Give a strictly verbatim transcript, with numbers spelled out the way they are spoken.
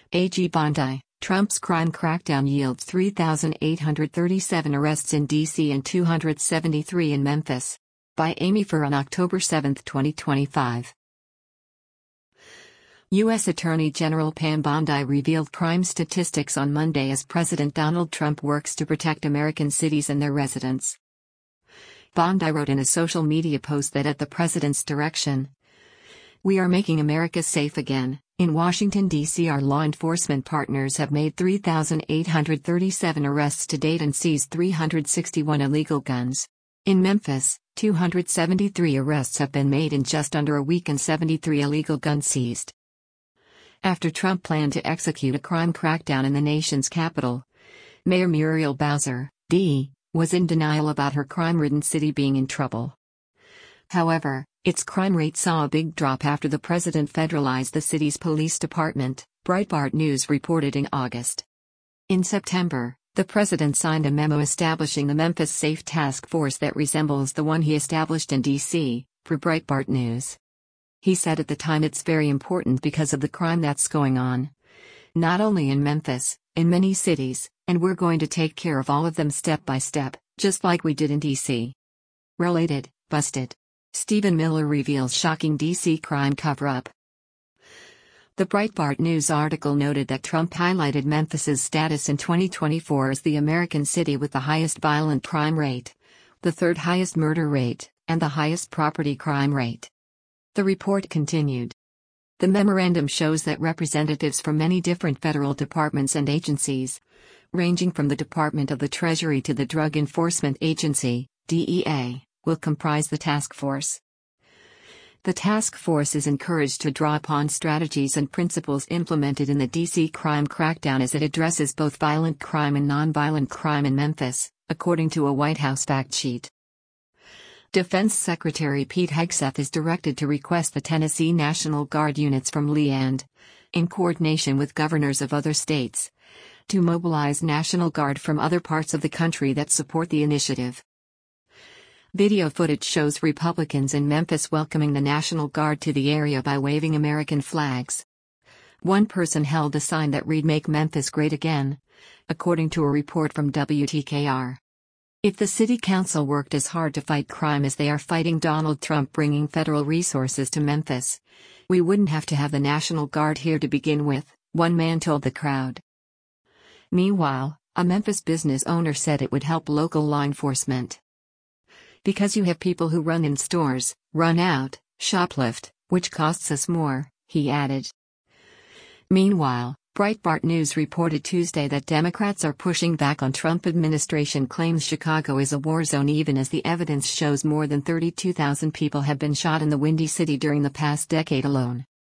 A G Bondi, Trump's crime crackdown yields three thousand eight hundred thirty-seven arrests in D C and two hundred seventy-three in Memphis. By Amy Fur on October seventh, twenty twenty-five. U S Attorney General Pam Bondi revealed crime statistics on Monday as President Donald Trump works to protect American cities and their residents. Bondi wrote in a social media post that at the president's direction, "We are making America safe again." In Washington, D C, our law enforcement partners have made three thousand eight hundred thirty-seven arrests to date and seized three hundred sixty-one illegal guns. In Memphis, two hundred seventy-three arrests have been made in just under a week and seventy-three illegal guns seized. After Trump planned to execute a crime crackdown in the nation's capital, Mayor Muriel Bowser, D, was in denial about her crime-ridden city being in trouble. However, its crime rate saw a big drop after the president federalized the city's police department, Breitbart News reported in August. In September, the president signed a memo establishing the Memphis Safe Task Force that resembles the one he established in D C, for Breitbart News. He said at the time, "It's very important because of the crime that's going on. Not only in Memphis, in many cities, and we're going to take care of all of them step by step, just like we did in D C." Related, busted. Stephen Miller reveals shocking D C crime cover-up. The Breitbart News article noted that Trump highlighted Memphis's status in twenty twenty-four as the American city with the highest violent crime rate, the third highest murder rate, and the highest property crime rate. The report continued. The memorandum shows that representatives from many different federal departments and agencies, ranging from the Department of the Treasury to the Drug Enforcement Agency, D E A, will comprise the task force. The task force is encouraged to draw upon strategies and principles implemented in the D C crime crackdown as it addresses both violent crime and nonviolent crime in Memphis, according to a White House fact sheet. Defense Secretary Pete Hegseth is directed to request the Tennessee National Guard units from Lee and, in coordination with governors of other states, to mobilize National Guard from other parts of the country that support the initiative. Video footage shows Republicans in Memphis welcoming the National Guard to the area by waving American flags. One person held a sign that read "Make Memphis Great Again," according to a report from W T K R. If the city council worked as hard to fight crime as they are fighting Donald Trump bringing federal resources to Memphis, we wouldn't have to have the National Guard here to begin with, one man told the crowd. Meanwhile, a Memphis business owner said it would help local law enforcement. "Because you have people who run in stores, run out, shoplift, which costs us more," he added. Meanwhile, Breitbart News reported Tuesday that Democrats are pushing back on Trump administration claims Chicago is a war zone even as the evidence shows more than thirty-two thousand people have been shot in the Windy City during the past decade alone.